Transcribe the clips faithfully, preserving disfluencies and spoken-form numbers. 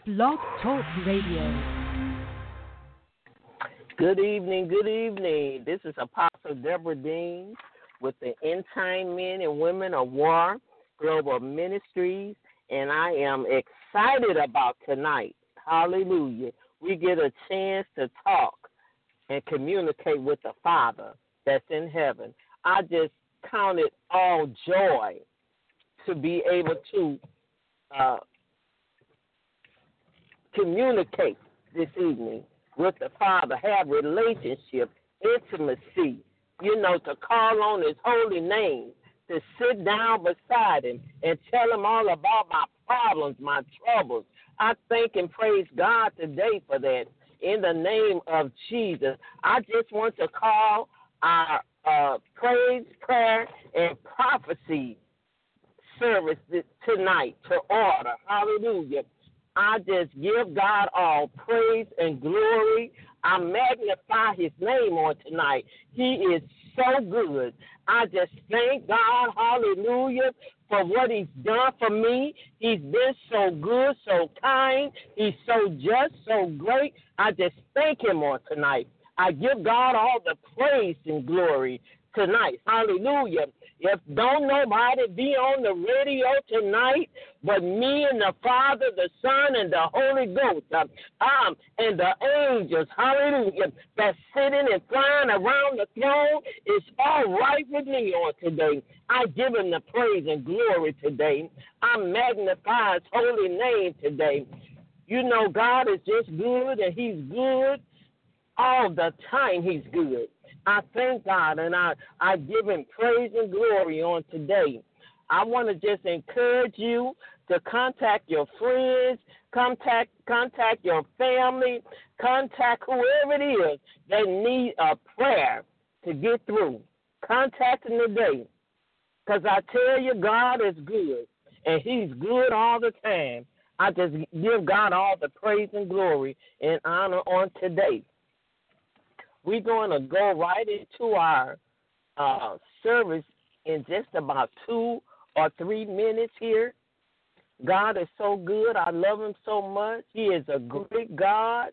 Blog Talk Radio. Good evening, good evening. This is Apostle Deborah Dean with the End Time Men and Women of War Global Ministries, and I am excited about tonight. Hallelujah. We get a chance to talk and communicate with the Father that's in heaven. I just count it all joy to be able to uh, communicate this evening with the Father, have relationship, intimacy, you know, to call on his holy name, to sit down beside him and tell him all about my problems, my troubles. I thank and praise God today for that in the name of Jesus. I just want to call our uh, praise, prayer, and prophecy service tonight to order. Hallelujah. I just give God all praise and glory. I magnify his name on tonight. He is so good. I just thank God, hallelujah, for what he's done for me. He's been so good, so kind. He's so just, so great. I just thank him on tonight. I give God all the praise and glory tonight. Hallelujah. If don't nobody be on the radio tonight but me and the Father, the Son, and the Holy Ghost, uh, um, and the angels, hallelujah, that's sitting and flying around the throne, it's all right with me on today. I give him the praise and glory today. I magnify his holy name today. You know, God is just good, and he's good all the time. He's good. I thank God, and I, I give him praise and glory on today. I want to just encourage you to contact your friends, contact contact your family, contact whoever it is that need a prayer to get through. Contact them today, because I tell you, God is good, and he's good all the time. I just give God all the praise and glory and honor on today. We're going to go right into our uh, service in just about two or three minutes here. God is so good. I love him so much. He is a great God,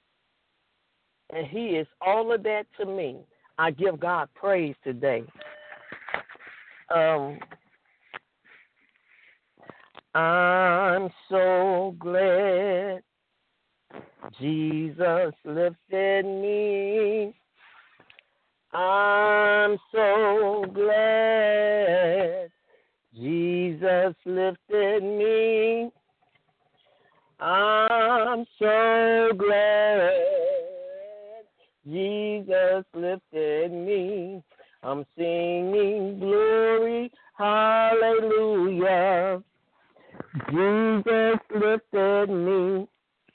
and he is all of that to me. I give God praise today. Um, I'm so glad Jesus lifted me. I'm so glad Jesus lifted me. I'm so glad Jesus lifted me. I'm singing glory, hallelujah. Jesus lifted me.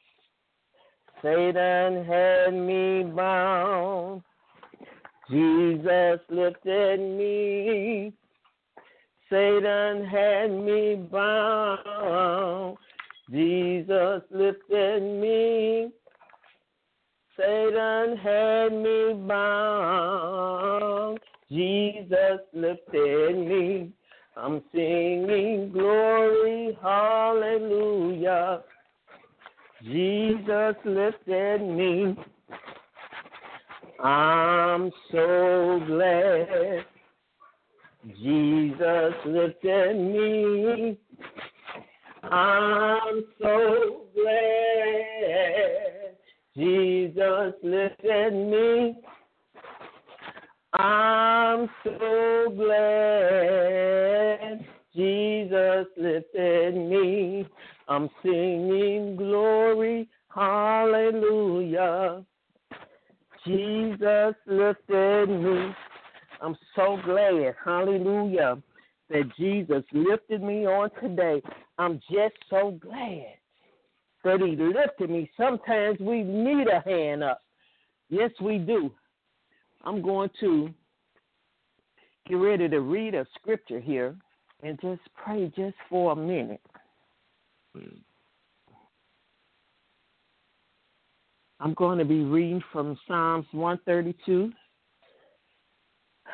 Satan had me bound. Jesus lifted me. Satan had me bound. Jesus lifted me. Satan had me bound. Jesus lifted me. I'm singing glory, hallelujah. Jesus lifted me. I'm so glad Jesus lifted me. I'm so glad Jesus lifted me. I'm so glad Jesus lifted me. I'm singing glory, hallelujah. Jesus lifted me. I'm so glad, hallelujah, that Jesus lifted me on today. I'm just so glad that he lifted me. Sometimes we need a hand up. Yes, we do. I'm going to get ready to read a scripture here and just pray just for a minute. I'm going to be reading from Psalms one thirty-two.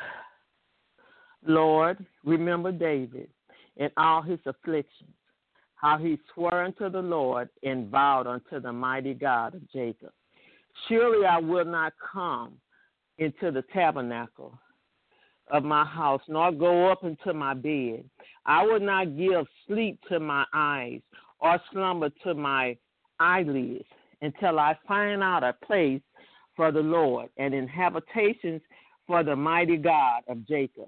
Lord, remember David and all his afflictions, how he swore unto the Lord and vowed unto the mighty God of Jacob. Surely I will not come into the tabernacle of my house, nor go up into my bed. I will not give sleep to my eyes, or slumber to my eyelids, until I find out a place for the Lord, and in habitations for the mighty God of Jacob.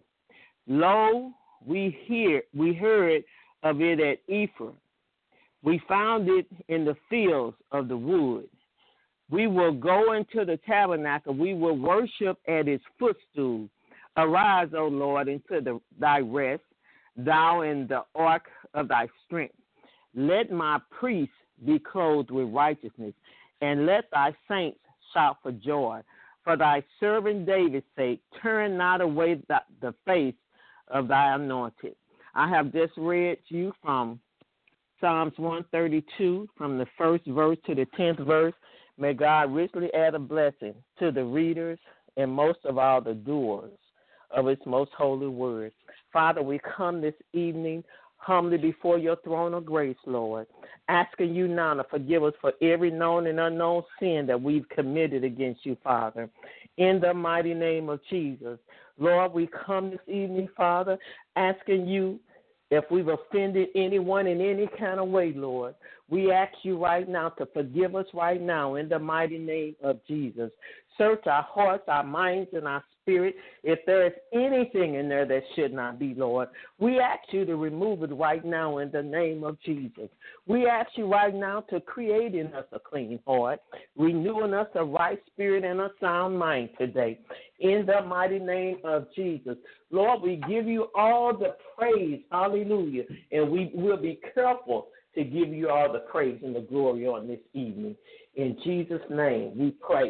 Lo, we hear, we heard of it at Ephraim. We found it in the fields of the wood. We will go into the tabernacle. We will worship at his footstool. Arise, O Lord, into the, thy rest, thou in the ark of thy strength. Let my priests be clothed with righteousness, and let thy saints shout for joy. For thy servant David's sake, turn not away the, the face of thy anointed. I have just read to you from Psalms one thirty-two, from the first verse to the tenth verse. May God richly add a blessing to the readers and most of all the doers of its most holy word. Father, we come this evening humbly before your throne of grace, Lord, asking you now to forgive us for every known and unknown sin that we've committed against you, Father. In the mighty name of Jesus, Lord, we come this evening, Father, asking you if we've offended anyone in any kind of way, Lord. We ask you right now to forgive us right now in the mighty name of Jesus. Search our hearts, our minds, and our spirit. If there is anything in there that should not be, Lord, we ask you to remove it right now in the name of Jesus. We ask you right now to create in us a clean heart, renewing us a right spirit and a sound mind today. In the mighty name of Jesus. Lord, we give you all the praise, hallelujah, and we will be careful to give you all the praise and the glory on this evening. In Jesus' name we pray.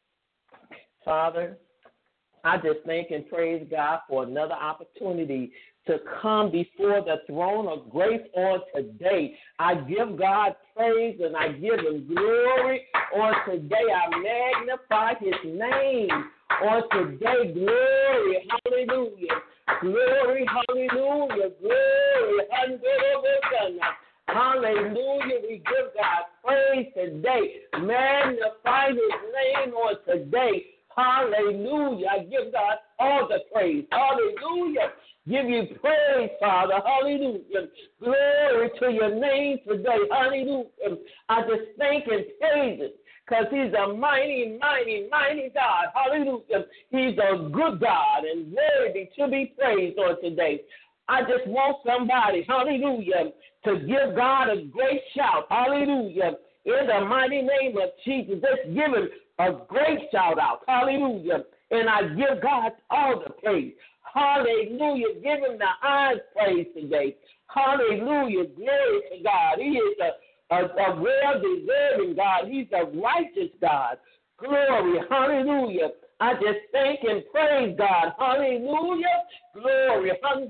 Father, I just thank and praise God for another opportunity to come before the throne of grace on today. I give God praise and I give him glory on today. I magnify his name on today. Glory, hallelujah. Glory, hallelujah. Glory, hallelujah. Hallelujah. We give God praise today. Magnify his name on today. Hallelujah. I give God all the praise. Hallelujah. Give you praise, Father. Hallelujah. Glory to your name today. Hallelujah. I just thank and praise him because he's a mighty, mighty, mighty God. Hallelujah. He's a good God and worthy to be praised on today. I just want somebody, hallelujah, to give God a great shout. Hallelujah. In the mighty name of Jesus, just give him a great shout out. Hallelujah. And I give God all the praise. Hallelujah. Give him the highest praise today. Hallelujah. Glory to God. He is a, a, a well-deserving God. He's a righteous God. Glory. Hallelujah. I just thank and praise God. Hallelujah. Glory. Um,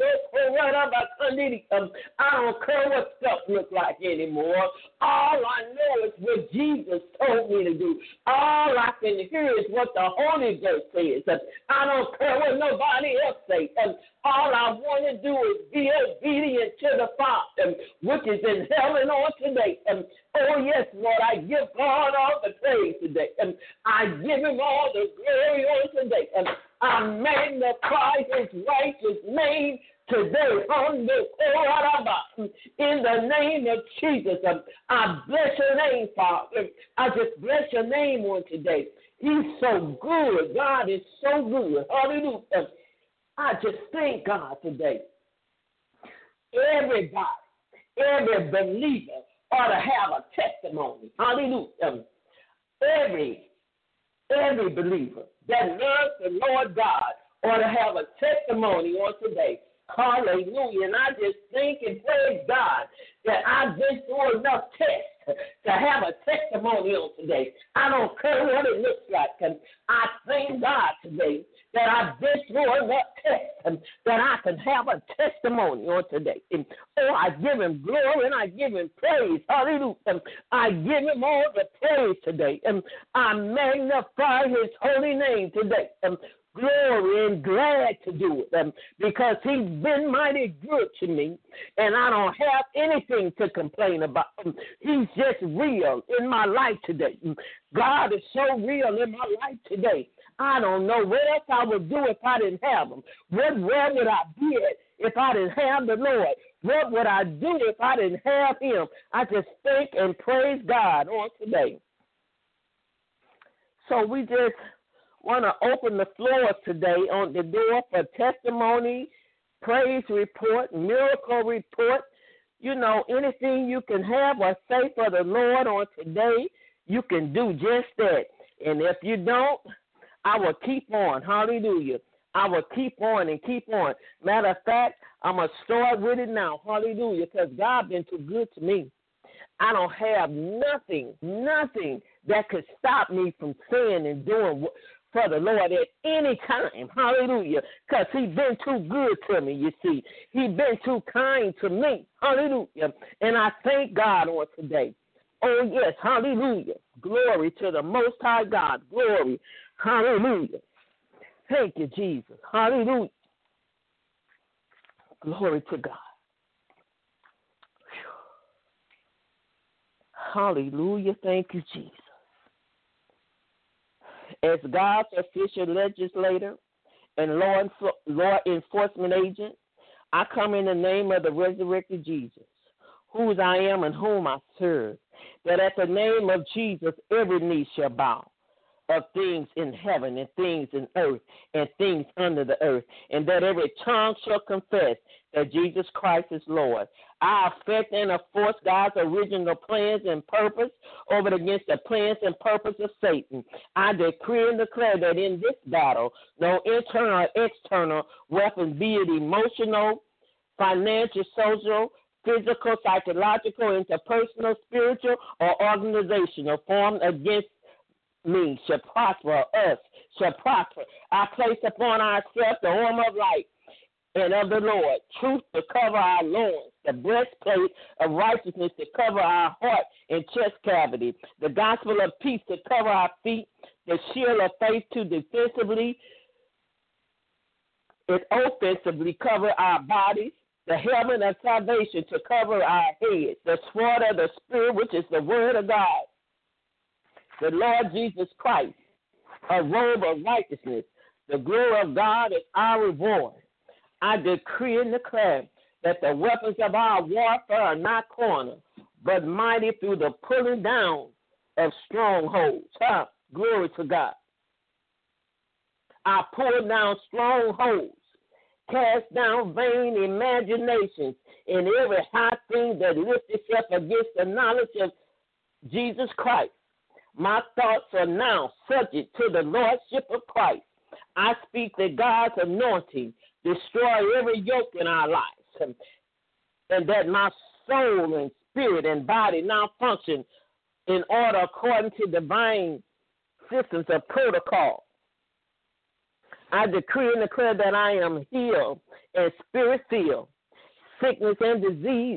I don't care what stuff looks like anymore. All I know is what Jesus told me to do. All I can hear is what the Holy Ghost says. I don't care what nobody else says. All I want to do is be obedient to the Father, which is in heaven on today. Oh, yes, Lord, I give God all the praise today. I give him all the glory on today. I magnify his righteous name today. In the name of Jesus, I bless your name, Father. I just bless your name on today. He's so good. God is so good. Hallelujah. I just thank God today. Everybody, every believer ought to have a testimony. Hallelujah. Every, every believer that loves the Lord God ought to have a testimony on today. Hallelujah. And I just thank and praise God that I've been through enough tests to have a testimony on today. I don't care what it looks like. I thank God today that I've been through enough tests that I can have a testimony on today. And, oh, I give him glory and I give him praise. Hallelujah. I give him all the praise today. And I magnify his holy name today. And glory and glad to do it um, because he's been mighty good to me, and I don't have anything to complain about. Um, he's just real in my life today. Um, God is so real in my life today. I don't know what else I would do if I didn't have him. What, where would I be at if I didn't have the Lord? What would I do if I didn't have him? I just thank and praise God on today. So we just want to open the floor today on the door for testimony, praise report, miracle report. You know, anything you can have or say for the Lord on today, you can do just that. And if you don't, I will keep on. Hallelujah. I will keep on and keep on. Matter of fact, I'm going to start with it now. Hallelujah. Because God been too good to me. I don't have nothing, nothing that could stop me from saying and doing for the Lord at any time. Hallelujah. Because he's been too good to me, you see. He's been too kind to me. Hallelujah. And I thank God on today. Oh, yes. Hallelujah. Glory to the Most High God. Glory. Hallelujah. Thank you, Jesus. Hallelujah. Glory to God. Hallelujah. Thank you, Jesus. As God's official legislator and law, enfor- law enforcement agent, I come in the name of the resurrected Jesus, whose I am and whom I serve, that at the name of Jesus every knee shall bow, of things in heaven and things in earth and things under the earth, and that every tongue shall confess that Jesus Christ is Lord. I affect and enforce God's original plans and purpose over against the plans and purpose of Satan. I decree and declare that in this battle, no internal or external weapon, be it emotional, financial, social, physical, psychological, interpersonal, spiritual, or organizational, formed against me shall prosper, us shall prosper. I place upon ourselves the armor of light and of the Lord, truth to cover our loins, the breastplate of righteousness to cover our heart and chest cavity, the gospel of peace to cover our feet, the shield of faith to defensively and offensively cover our bodies, the helmet of salvation to cover our heads, the sword of the Spirit, which is the word of God, the Lord Jesus Christ, a robe of righteousness. The glory of God is our reward. I decree and declare that the weapons of our warfare are not carnal, but mighty through the pulling down of strongholds. Huh? Glory to God. I pull down strongholds, cast down vain imaginations, and every high thing that lifts itself against the knowledge of Jesus Christ. My thoughts are now subject to the lordship of Christ. I speak that God's anointing destroy every yoke in our lives, and that my soul and spirit and body now function in order according to divine systems of protocol. I decree and declare that I am healed and spirit-filled. Sickness and disease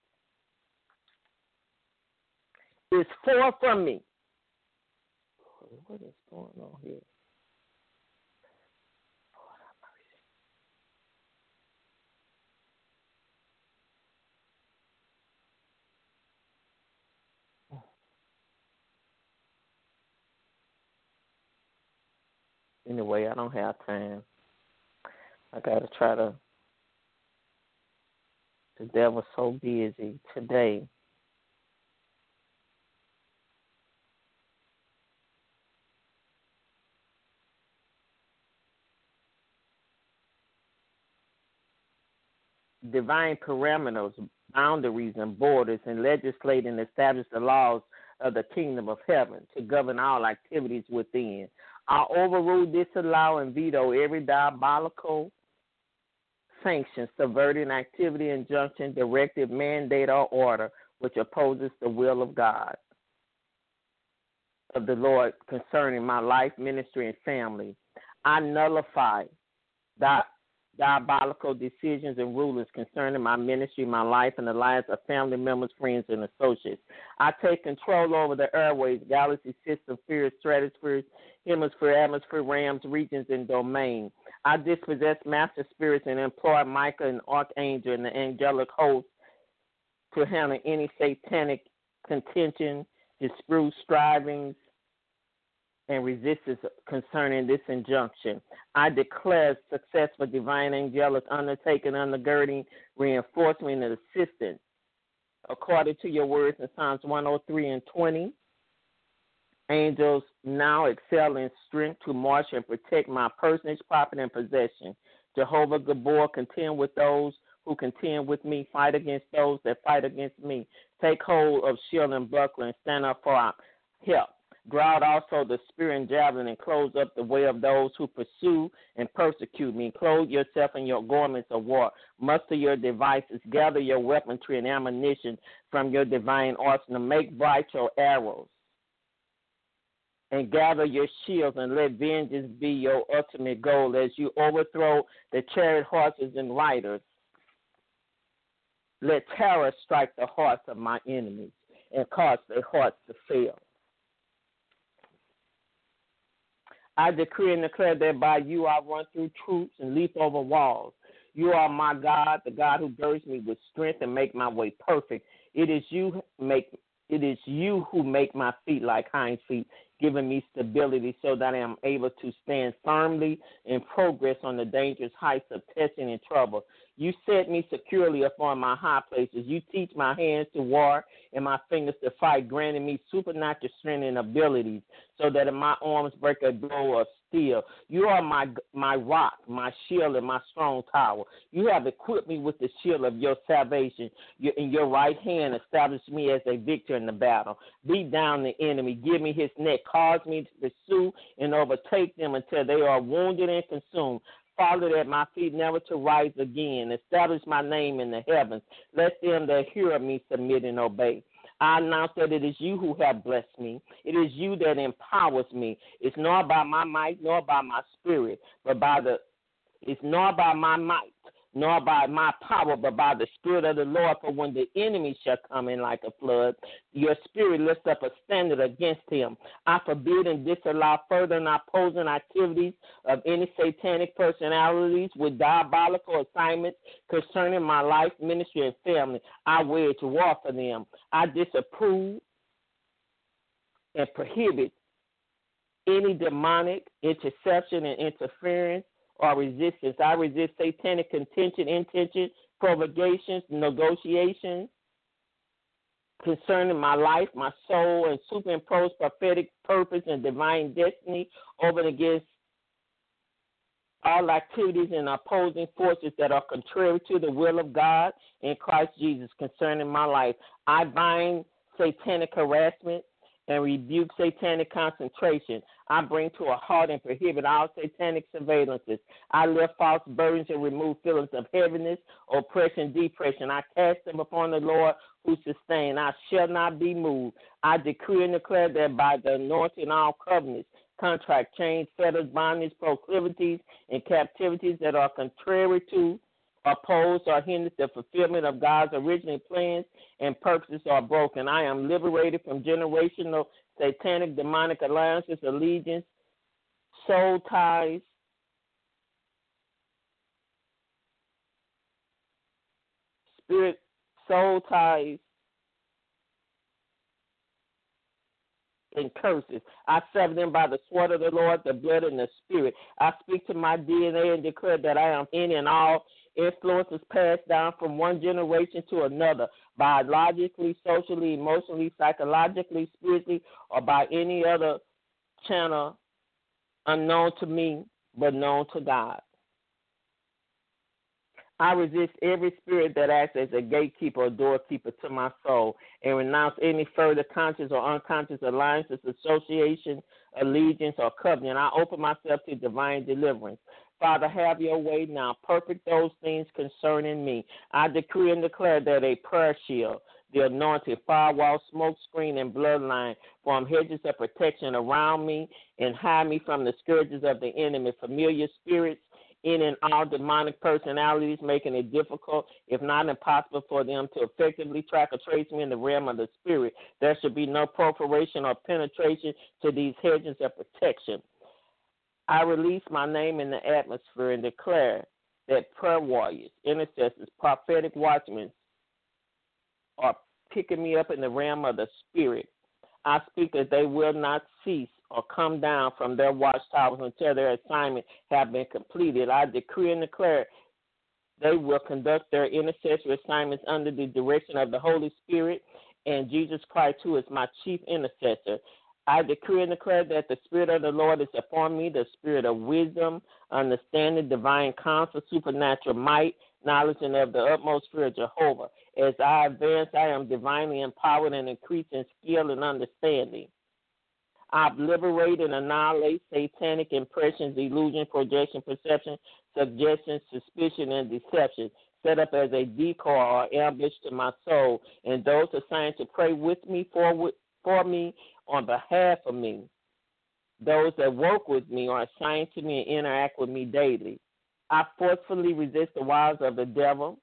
is far from me. What is going on here? Anyway, I don't have time. I got to try to. The devil's so busy today. Divine parameters, boundaries, and borders, and legislate and establish the laws of the kingdom of heaven to govern all activities within. I overrule, disallow, and veto every diabolical sanction, subverting activity, injunction, directive, mandate, or order which opposes the will of God, of the Lord concerning my life, ministry, and family. I nullify that diabolical decisions and rulings concerning my ministry, my life, and the lives of family members, friends, and associates. I take control over the airways, galaxy system, spheres, stratospheres, hemisphere, atmosphere, realms, regions, and domain. I dispossess master spirits and employ Michael and Archangel and the angelic host to handle any satanic contention, disputes, strivings, and resistance concerning this injunction. I declare success for divine angelic undertaking, undergirding, reinforcement, and assistance. According to your words in Psalms one oh three and twenty, angels now excel in strength to marshal and protect my personage, property, and possession. Jehovah Gabor, contend with those who contend with me, fight against those that fight against me. Take hold of shield and buckler and stand up for help. Draw out also the spear and javelin and close up the way of those who pursue and persecute me. Clothe yourself in your garments of war. Muster your devices. Gather your weaponry and ammunition from your divine arsenal. Make bright your arrows. And gather your shields and let vengeance be your ultimate goal as you overthrow the chariot horses and riders. Let terror strike the hearts of my enemies and cause their hearts to fail. I decree and declare that by you I run through troops and leap over walls. You are my God, the God who girds me with strength and make my way perfect. It is you make it is you who make my feet like hind feet, giving me stability so that I am able to stand firmly in progress on the dangerous heights of testing and trouble. You set me securely upon my high places. You teach my hands to war and my fingers to fight, granting me supernatural strength and abilities so that my arms break a blow of steel. You are my my rock, my shield, and my strong tower. You have equipped me with the shield of your salvation. Your, in your right hand established me as a victor in the battle. Beat down the enemy. Give me his neck. Cause me to pursue and overtake them until they are wounded and consumed. Fall at my feet, never to rise again. Establish my name in the heavens. Let them that hear of me submit and obey. I announce that it is you who have blessed me. It is you that empowers me. It's not by my might nor by my spirit, but by the it's not by my might nor by my power, but by the Spirit of the Lord. For when the enemy shall come in like a flood, your spirit lifts up a standard against him. I forbid and disallow further and opposing activities of any satanic personalities with diabolical assignments concerning my life, ministry, and family. I wage war for them. I disapprove and prohibit any demonic interception and interference or resistance. I resist satanic contention, intention, provocations, negotiations concerning my life, my soul, and superimpose prophetic purpose and divine destiny over and against all activities and opposing forces that are contrary to the will of God in Christ Jesus concerning my life. I bind satanic harassment and rebuke satanic concentration. I bring to a halt and prohibit all satanic surveillances. I lift false burdens and remove feelings of heaviness, oppression, depression. I cast them upon the Lord who sustains. I shall not be moved. I decree and declare that by the anointing all covenants, contract, chains, fetters, bondage, proclivities, and captivities that are contrary to, oppose, or hinder the fulfillment of God's original plans and purposes are broken. I am liberated from generational satanic demonic alliances, allegiance, soul ties, spirit, soul ties, and curses. I sever them by the sword of the Lord, the blood, and the spirit. I speak to my D N A and declare that I am in and all influences passed down from one generation to another, biologically, socially, emotionally, psychologically, spiritually, or by any other channel unknown to me but known to God. I resist every spirit that acts as a gatekeeper or doorkeeper to my soul and renounce any further conscious or unconscious alliances, association, allegiance, or covenant. I open myself to divine deliverance. Father, have your way now. Perfect those things concerning me. I decree and declare that a prayer shield, the anointed firewall, smoke screen, and bloodline form hedges of protection around me and hide me from the scourges of the enemy, familiar spirits, in and all demonic personalities, making it difficult, if not impossible, for them to effectively track or trace me in the realm of the spirit. There should be no perforation or penetration to these hedges of protection. I release my name in the atmosphere and declare that prayer warriors, intercessors, prophetic watchmen are picking me up in the realm of the spirit. I speak that they will not cease or come down from their watchtowers until their assignment have been completed. I decree and declare they will conduct their intercessory assignments under the direction of the Holy Spirit and Jesus Christ, who is my chief intercessor. I decree and declare that the Spirit of the Lord is upon me, the spirit of wisdom, understanding, divine counsel, supernatural might, knowledge, and of the utmost fear of Jehovah. As I advance, I am divinely empowered and increased in skill and understanding. I obliterate and annihilate satanic impressions, illusion, projection, perception, suggestion, suspicion, and deception set up as a decoy or ambush to my soul, and those assigned to pray with me, for, for me, on behalf of me. Those that work with me are assigned to me and interact with me daily. I forcefully resist the wiles of the devil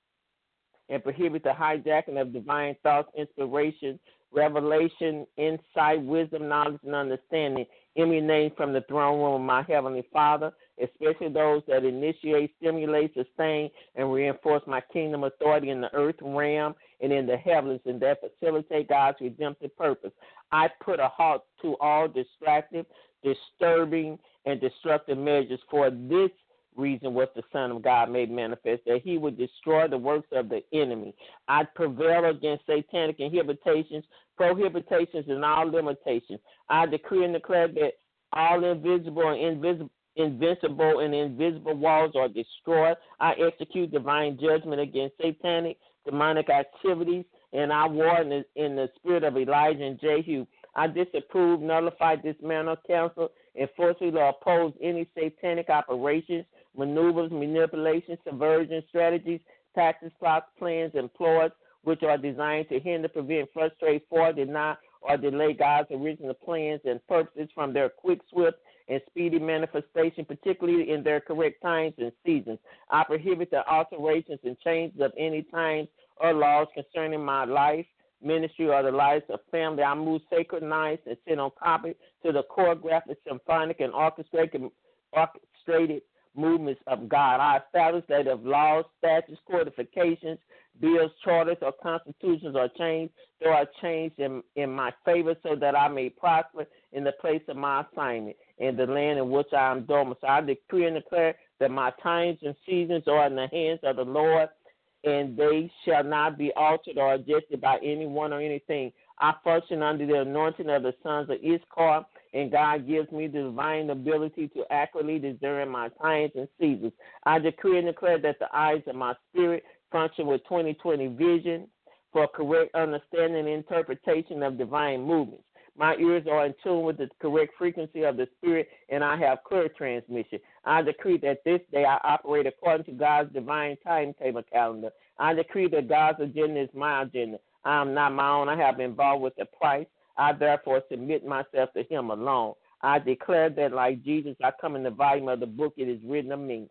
and prohibit the hijacking of divine thoughts, inspiration, revelation, insight, wisdom, knowledge, and understanding emanating from the throne room of my Heavenly Father, especially those that initiate, stimulate, sustain, and reinforce my kingdom authority in the earth realm and in the heavens, and that facilitate God's redemptive purpose. I put a halt to all distractive, disturbing, and destructive measures. For this reason was the Son of God made manifest, that he would destroy the works of the enemy. I prevail against satanic inhibitations, prohibitations, and all limitations. I decree and declare that all invisible and invisible invincible and invisible walls are destroyed. I execute divine judgment against satanic, demonic activities, and I war in the, in the spirit of Elijah and Jehu. I disapprove, nullify, dismantle, cancel, and forcefully oppose any satanic operations, maneuvers, manipulations, subversion, strategies, tactics, plots, plans, and ploys which are designed to hinder, prevent, frustrate, foil, deny, or delay God's original plans and purposes from their quick, swift, and speedy manifestation, particularly in their correct times and seasons. I prohibit the alterations and changes of any times or laws concerning my life, ministry, or the lives of family. I move sacred nights and sit on copy to the choreographic, symphonic, and orchestrated, orchestrated movements of God. I establish that if laws, statutes, codifications, bills, charters, or constitutions are changed, they are changed in, in my favor so that I may prosper in the place of my assignment in the land in which I am domiciled. I decree and declare that my times and seasons are in the hands of the Lord, and they shall not be altered or adjusted by anyone or anything. I function under the anointing of the sons of Issachar, and God gives me the divine ability to accurately discern my times and seasons. I decree and declare that the eyes of my spirit function with twenty twenty vision for correct understanding and interpretation of divine movements. My ears are in tune with the correct frequency of the Spirit, and I have clear transmission. I decree that this day I operate according to God's divine timetable calendar. I decree that God's agenda is my agenda. I am not my own. I have been bought with a price. I therefore submit myself to him alone. I declare that like Jesus, I come in the volume of the book it is written of me.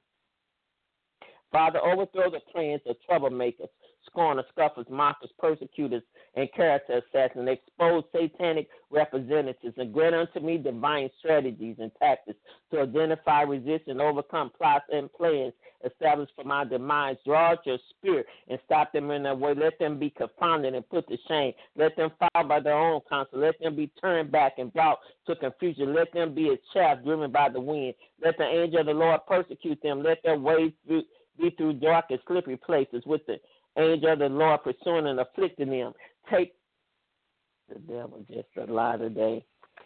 Father, overthrow the plans of troublemakers, scorners, scoffers, mockers, persecutors, and character assassins. Expose satanic representatives and grant unto me divine strategies and tactics to identify, resist, and overcome plots and plans established for my demise. Draw out your spirit and stop them in their way. Let them be confounded and put to shame. Let them fall by their own counsel. Let them be turned back and brought to confusion. Let them be as chaff driven by the wind. Let the angel of the Lord persecute them. Let their ways be be through dark and slippery places, with the angel of the Lord pursuing and afflicting them. Take the devil just a lie today.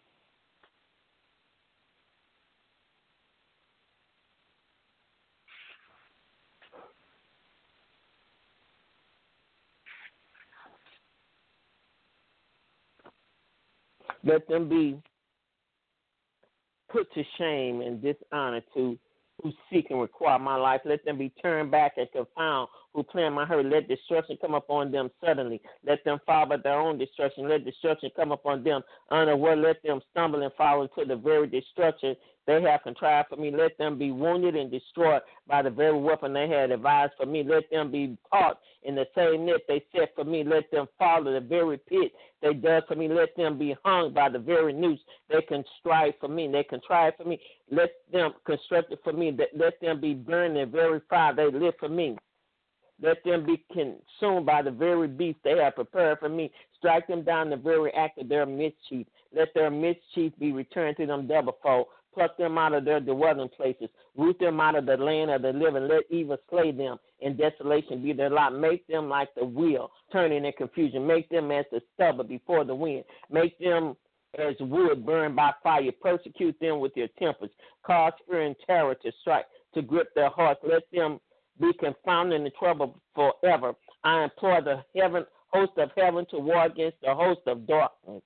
Let them be put to shame and dishonor to who seek and require my life. Let them be turned back and confound who plan my hurt. Let destruction come upon them suddenly. Let them fall by their own destruction. Let destruction come upon them unaware. Let them stumble and fall into the very destruction they have contrived for me. Let them be wounded and destroyed by the very weapon they had devised for me. Let them be caught in the same net they set for me. Let them fall to the very pit they dug for me. Let them be hung by the very noose they contrived for me. They contrived for me. Let them construct it for me. Let them be burned in the very fire they lit for me. Let them be consumed by the very beast they have prepared for me. Strike them down the very act of their mischief. Let their mischief be returned to them doublefold. Pluck them out of their dwelling places. Root them out of the land of the living. Let evil slay them, and desolation be their lot. Make them like the wheel, turning in confusion. Make them as the stubble before the wind. Make them as wood burned by fire. Persecute them with your tempers. Cause fear and terror to strike, to grip their hearts. Let them be confounded in the trouble forever. I implore the heaven, host of heaven to war against the host of darkness.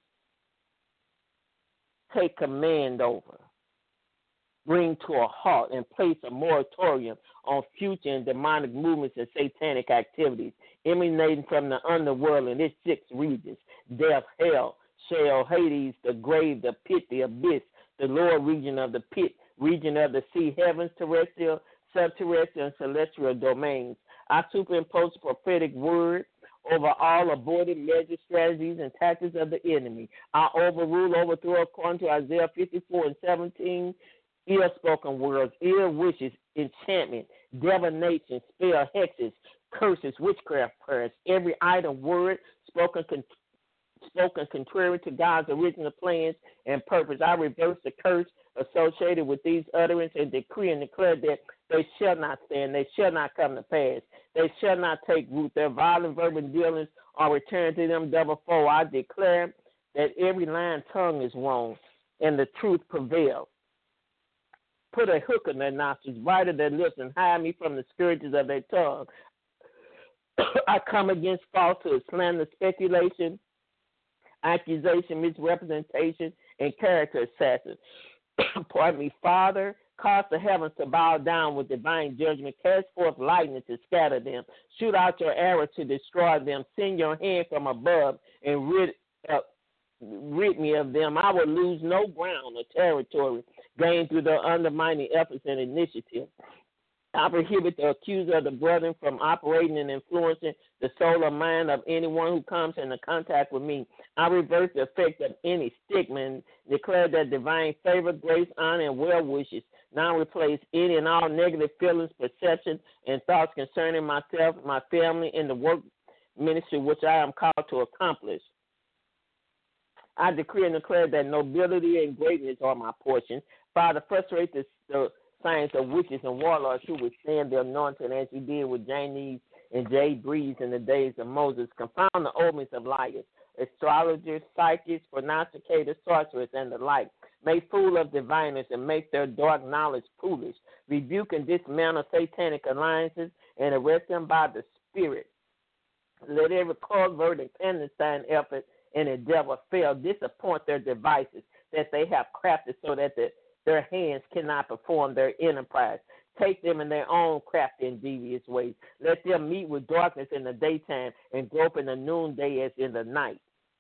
Take command over. Bring to a halt and place a moratorium on future and demonic movements and satanic activities emanating from the underworld in its six regions: death, hell, Sheol, Hades, the grave, the pit, the abyss, the lower region of the pit, region of the sea, heavens, terrestrial, subterrestrial, and celestial domains. I superimpose the prophetic word over all aborted measures, strategies, and tactics of the enemy. I overrule, overthrow, according to Isaiah fifty-four and seventeen, ill-spoken words, ill wishes, enchantment, divination, spell, hexes, curses, witchcraft prayers, every idle word spoken con- spoken contrary to God's original plans and purpose. I reverse the curse associated with these utterances and decree and declare that they shall not stand, they shall not come to pass, they shall not take root. Their violent verbal dealings are returned to them double fold. I declare that every lying tongue is wrong and the truth prevails. Put a hook in their nostrils, bite their lips, and hide me from the scourges of their tongue. I come against falsehood, slander, speculation, accusation, misrepresentation, and character assassination. Pardon me, Father, cause the heavens to bow down with divine judgment. Cast forth lightning to scatter them. Shoot out your arrow to destroy them. Send your hand from above and rid, uh, rid me of them. I will lose no ground or territory gained through their undermining efforts and initiative. I prohibit the accuser of the brethren from operating and influencing the soul or mind of anyone who comes into contact with me. I reverse the effect of any stigma and declare that divine favor, grace, honor, and well wishes now replace any and all negative feelings, perceptions, and thoughts concerning myself, my family, and the work ministry which I am called to accomplish. I decree and declare that nobility and greatness are my portion. Father, frustrate the, the science of witches and warlocks who withstand the anointing as you did with Jannes and Jay Breeze in the days of Moses. Confound the omens of liars, astrologers, psychics, prognosticators, sorcerers, and the like. Make fool of diviners and make their dark knowledge foolish. Rebuke and dismantle satanic alliances and arrest them by the Spirit. Let every covert and clandestine effort and endeavor fail. Disappoint their devices that they have crafted so that the, their hands cannot perform their enterprise. Take them in their own crafty and devious ways. Let them meet with darkness in the daytime and grope in the noonday as in the night.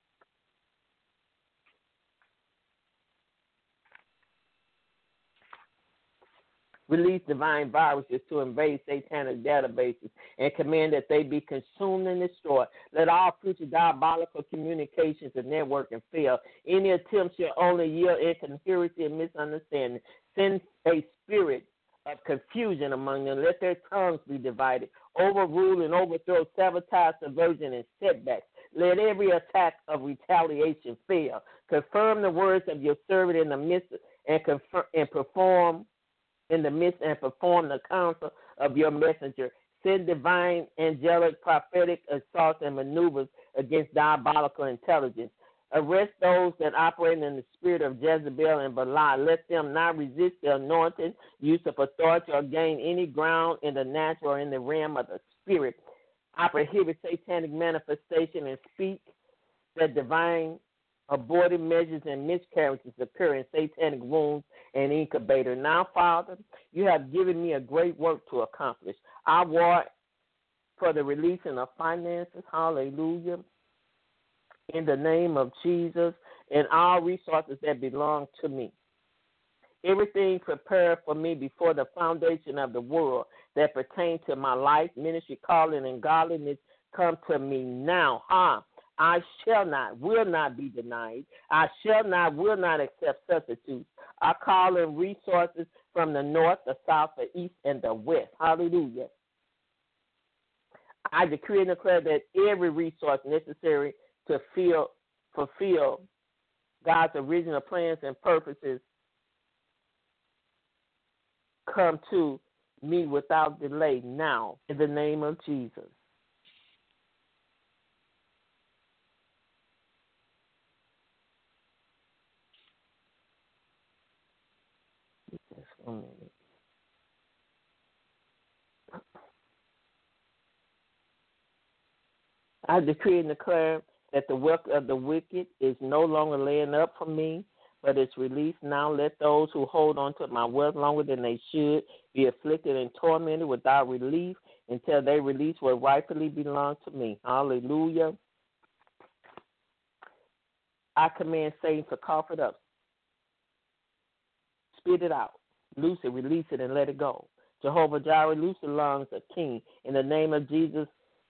Release divine viruses to invade satanic databases and command that they be consumed and destroyed. Let all future diabolical communications and networking fail. Any attempts shall only yield incoherency and misunderstanding. Send a spirit of confusion among them. Let their tongues be divided. Overrule and overthrow, sabotage, subversion, and setbacks. Let every attack of retaliation fail. Confirm the words of your servant in the midst and, confirm, and perform in the midst and perform the counsel of your messenger. Send divine, angelic, prophetic assaults and maneuvers against diabolical intelligence. Arrest those that operate in the spirit of Jezebel and Belial. Let them not resist the anointing, use of authority, or gain any ground in the natural or in the realm of the spirit. I prohibit satanic manifestation and speak that divine aborted measures and miscarriages occur in satanic wombs and incubator. Now, Father, you have given me a great work to accomplish. I war for the releasing of finances, hallelujah, in the name of Jesus, and all resources that belong to me. Everything prepared for me before the foundation of the world that pertains to my life, ministry, calling, and godliness come to me now. Huh? I shall not, will not be denied. I shall not, will not accept substitutes. I call in resources from the north, the south, the east, and the west. Hallelujah. I decree and declare that every resource necessary to feel, fulfill God's original plans and purposes come to me without delay now in the name of Jesus. Just one minute. I decree and declare that the work of the wicked is no longer laying up for me, but it's released now. Let those who hold on to my wealth longer than they should be afflicted and tormented without relief until they release what rightfully belongs to me. Hallelujah. I command Satan to cough it up. Spit it out. Loose it, release it, and let it go. Jehovah Jireh, loose the lungs of King. In the name of Jesus,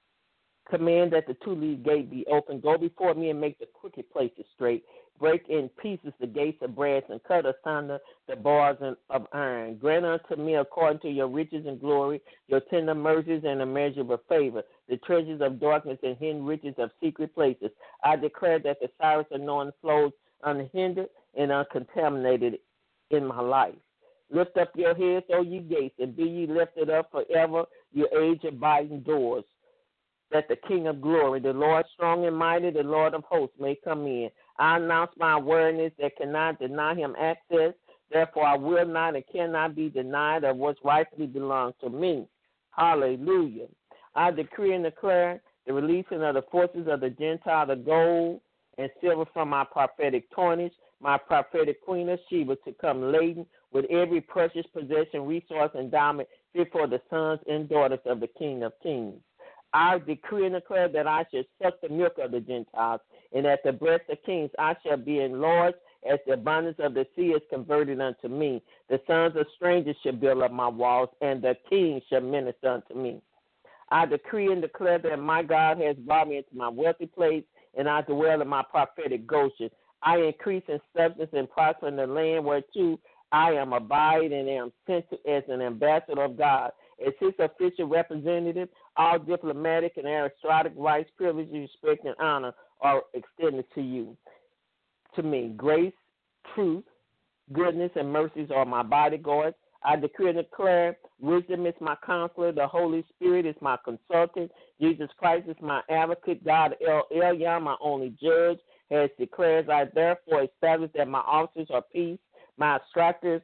command that the two-leaf gate be open. Go before me and make the crooked places straight. Break in pieces the gates of brass and cut asunder the bars of iron. Grant unto me according to your riches and glory, your tender mercies and immeasurable favor, the treasures of darkness and hidden riches of secret places. I declare that the Cyrus anointing flows unhindered and uncontaminated in my life. Lift up your heads, O ye gates, and be ye lifted up forever, your age-abiding doors, that the King of glory, the Lord strong and mighty, the Lord of hosts may come in. I announce my awareness that cannot deny him access. Therefore, I will not and cannot be denied of what rightfully belongs to me. Hallelujah. I decree and declare the releasing of the forces of the Gentile, the gold and silver from my prophetic tarnish, my prophetic queen of Sheba, to come laden with every precious possession, resource, endowment fit for the sons and daughters of the King of kings. I decree and declare that I shall suck the milk of the Gentiles, and at the breast of kings I shall be enlarged, as the abundance of the sea is converted unto me. The sons of strangers shall build up my walls, and the kings shall minister unto me. I decree and declare that my God has brought me into my wealthy place, and I dwell in my prophetic Goshen. I increase in substance and prosper in the land whereto I am abide and am sent to as an ambassador of God. As his official representative, all diplomatic and aristocratic rights, privileges, respect, and honor are extended to you, to me. Grace, truth, goodness, and mercies are my bodyguards. I decree and declare wisdom is my counselor. The Holy Spirit is my consultant. Jesus Christ is my advocate. God El Elyon, my only judge, has declared, I therefore establish that my officers are peace, my instructors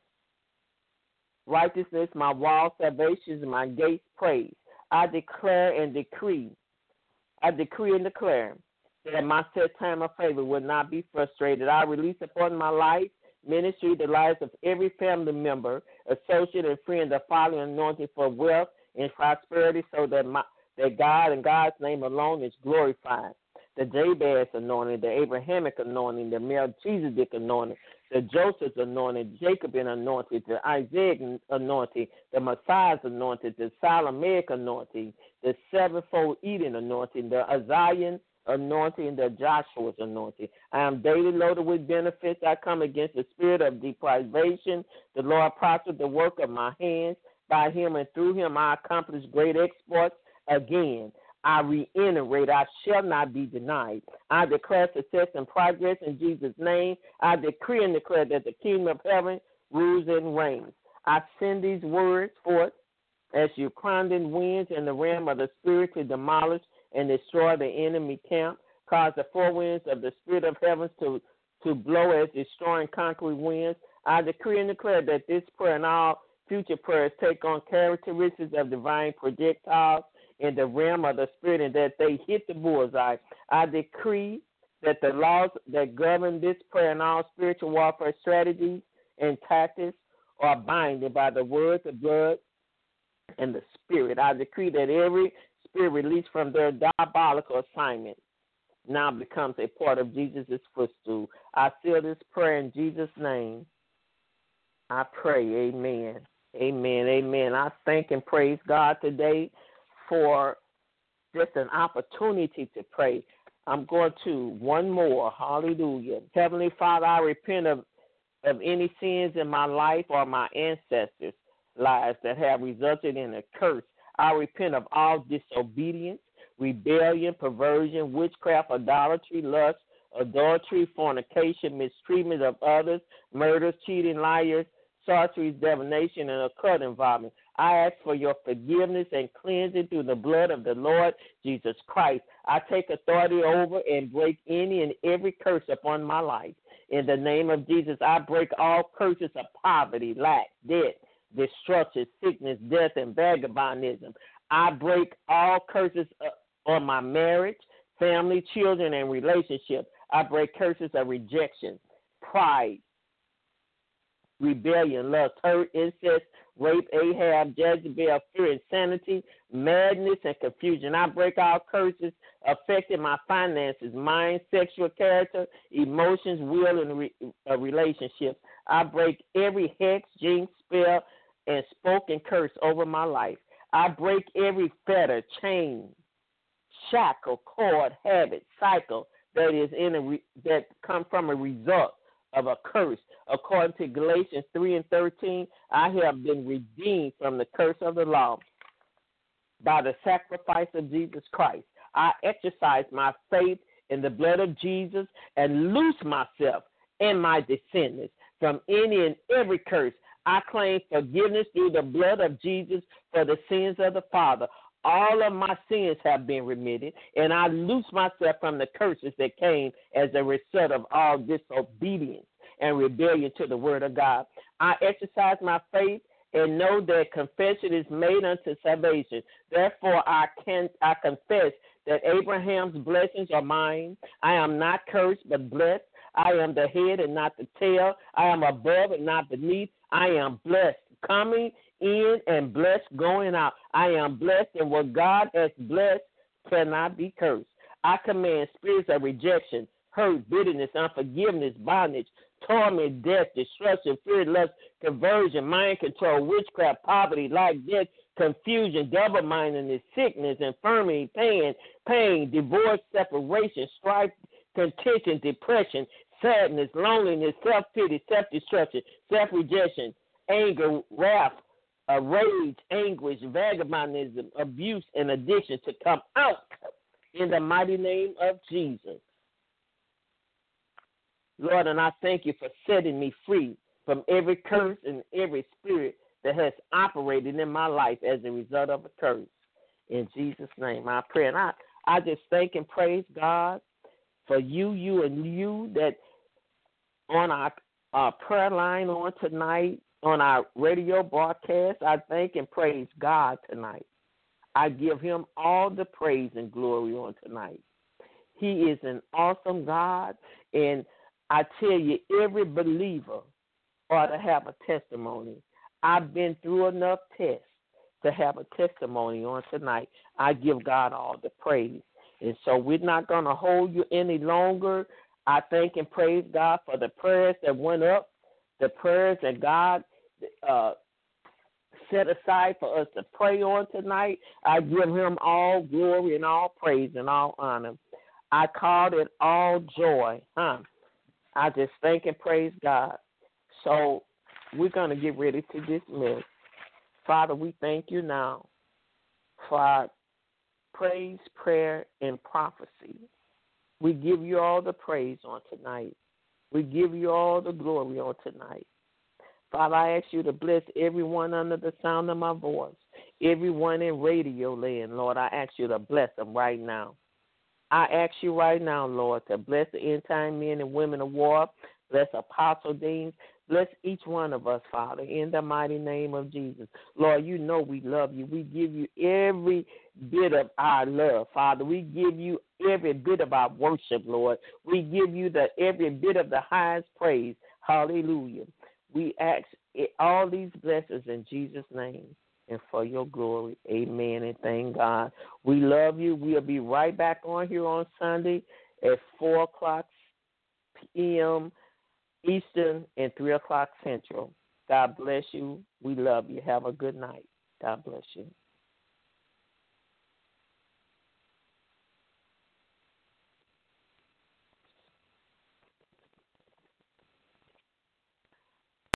righteousness, my wall salvation, and my gates praise. I declare and decree, I decree and declare that my set time of favor will not be frustrated. I release upon my life, ministry, the lives of every family member, associate, and friend the following anointing for wealth and prosperity, so that my, that God and God's name alone is glorified. The Jabez anointing, the Abrahamic anointing, the Melchizedek anointing, the Joseph anointing, Jacob anointing, the Isaac anointing, the Messiah's anointing, the Solomonic anointing, the sevenfold Eden anointing, the Isaiah anointing, the Joshua's anointing. I am daily loaded with benefits. I come against the spirit of deprivation. The Lord prospered the work of my hands. By him and through him I accomplish great exploits. Again, I reiterate, I shall not be denied. I declare success and progress in Jesus' name. I decree and declare that the kingdom of heaven rules and reigns. I send these words forth as you crowded winds in the realm of the spirit to demolish and destroy the enemy camp. Cause the four winds of the spirit of heavens to, to blow as destroying concrete winds. I decree and declare that this prayer and all future prayers take on characteristics of divine projectiles in the realm of the spirit, and that they hit the bullseye. I decree that the laws that govern this prayer and all spiritual warfare strategies and tactics are binding by the word, the blood, and the spirit. I decree that every spirit released from their diabolical assignment now becomes a part of Jesus' footstool. I seal this prayer in Jesus' name. I pray, amen. Amen, amen. I thank and praise God today for just an opportunity to pray. I'm going to one more. Hallelujah. Heavenly Father, I repent of, of any sins in my life or my ancestors' lives that have resulted in a curse. I repent of all disobedience, rebellion, perversion, witchcraft, idolatry, lust, adultery, fornication, mistreatment of others, murders, cheating, liars, sorcery, divination, and occult involvement. I ask for your forgiveness and cleansing through the blood of the Lord Jesus Christ. I take authority over and break any and every curse upon my life. In the name of Jesus, I break all curses of poverty, lack, debt, destruction, sickness, death, and vagabondism. I break all curses on my marriage, family, children, and relationships. I break curses of rejection, pride, rebellion, lust, hurt, incest, rape, Ahab, Jezebel, fear, insanity, madness, and confusion. I break all curses affecting my finances, mind, sexual character, emotions, will, and re- uh, relationships. I break every hex, jinx, spell, and spoken curse over my life. I break every fetter, chain, shackle, cord, habit, cycle that is in a re- that come from a result of a curse. According to Galatians three and thirteen, I have been redeemed from the curse of the law by the sacrifice of Jesus Christ. I exercise my faith in the blood of Jesus and loose myself and my descendants from any and every curse. I claim forgiveness through the blood of Jesus for the sins of the Father. All of my sins have been remitted, and I loose myself from the curses that came as a result of all disobedience and rebellion to the word of God. I exercise my faith and know that confession is made unto salvation. Therefore, I can I confess that Abraham's blessings are mine. I am not cursed, but blessed. I am the head and not the tail. I am above and not beneath. I am blessed coming in and blessed going out. I am blessed, and what God has blessed cannot be cursed. I command spirits of rejection, hurt, bitterness, unforgiveness, bondage, torment, death, destruction, fear, lust, conversion, mind control, witchcraft, poverty, lack, death, confusion, double-mindedness, sickness, infirmity, pain, pain, divorce, separation, strife, contention, depression, sadness, loneliness, self-pity, self-destruction, self-rejection, anger, wrath, uh, rage, anguish, vagabondism, abuse, and addiction to come out in the mighty name of Jesus. Lord, and I thank you for setting me free from every curse and every spirit that has operated in my life as a result of a curse. In Jesus' name, I pray. And I, I just thank and praise God for you, you, and you that on our, our prayer line on tonight, on our radio broadcast, I thank and praise God tonight. I give him all the praise and glory on tonight. He is an awesome God, and I tell you, every believer ought to have a testimony. I've been through enough tests to have a testimony on tonight. I give God all the praise. And so we're not going to hold you any longer. I thank and praise God for the prayers that went up, the prayers that God uh, set aside for us to pray on tonight. I give him all glory and all praise and all honor. I called it all joy, huh? I just thank and praise God. So we're going to get ready to dismiss. Father, we thank you now for our praise, prayer, and prophecy. We give you all the praise on tonight. We give you all the glory on tonight. Father, I ask you to bless everyone under the sound of my voice, everyone in radio land, Lord. I ask you to bless them right now. I ask you right now, Lord, to bless the end-time men and women of war, bless Apostle Dean, bless each one of us, Father, in the mighty name of Jesus. Lord, you know we love you. We give you every bit of our love, Father. We give you every bit of our worship, Lord. We give you the every bit of the highest praise. Hallelujah. We ask all these blessings in Jesus' name. and for your glory. Amen, and thank God. We love you. We'll be right back on here on Sunday at four o'clock p.m. Eastern and three o'clock Central. God bless you. We love you. Have a good night. God bless you.